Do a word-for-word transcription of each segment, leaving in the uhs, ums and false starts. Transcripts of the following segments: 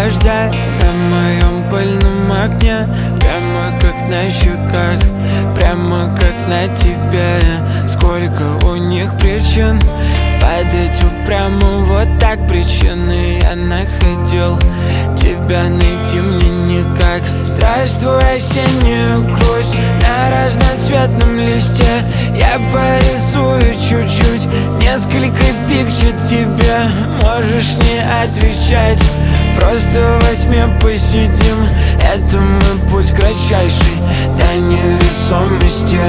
дождя на моем пыльном окне, прямо как на щеках, прямо как на тебе. Сколько у них причин падать упрямо, вот так причины. Я находил, тебя найти мне никак. Здравствуй, осеннюю грусть на разноцветном листе. Я порисую чуть-чуть, несколько пикчет тебе. Можешь не отвечать, просто во тьме посидим. Это мой путь кратчайший до невесомости.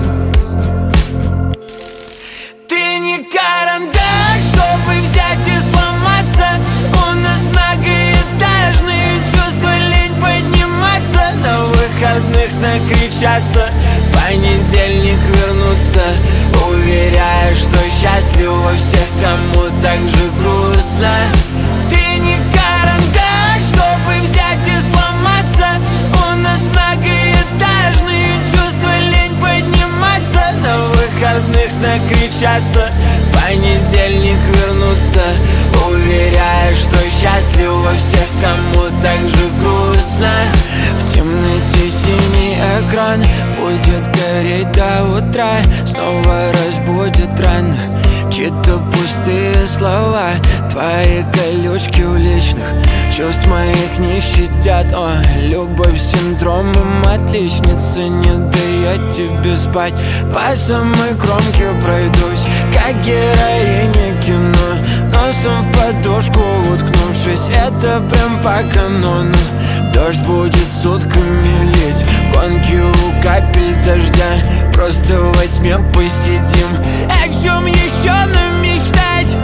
Ты не карандаш, чтобы взять и сломаться. У нас многоэтажные чувства, лень подниматься. На выходных накричаться, в понедельник вернуться, уверяя, что счастлива всех, кому так же грустно. Ты не карандаш, чтобы взять и сломаться. У нас многоэтажные чувства, лень подниматься. На выходных накричаться, в понедельник вернуться, уверяя, что счастлива всех, кому так же грустно. В темноте синий экран будет гореть до утра, снова разбудит рано чьи-то пустые слова. Твои колючки уличных чувств моих не щадят. О, любовь синдромом отличницы не дает тебе спать. По самой кромке пройдусь, как героиня кино, носом в подушку уткнувшись. Это прям по канону. Дождь будет сутками лить, гонки у капель дождя. Просто во тьме посидим, о чем еще нам мечтать?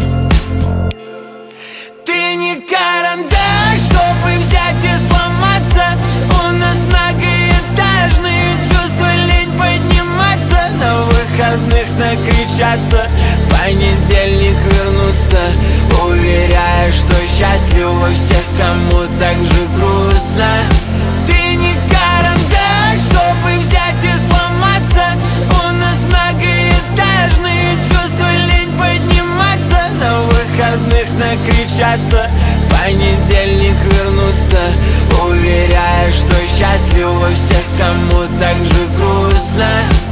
Ты не карандаш, чтобы взять и сломаться. У нас многоэтажные чувства, лень подниматься. На выходных накричаться, в понедельник вернуться, уверяя, что счастлива всех, кому так же грустно. Ты не карандаш, чтобы взять и сломаться. У нас многоэтажные чувства, лень подниматься. На выходных накричаться, в понедельник вернуться, уверяя, что счастлива всех, кому так же грустно.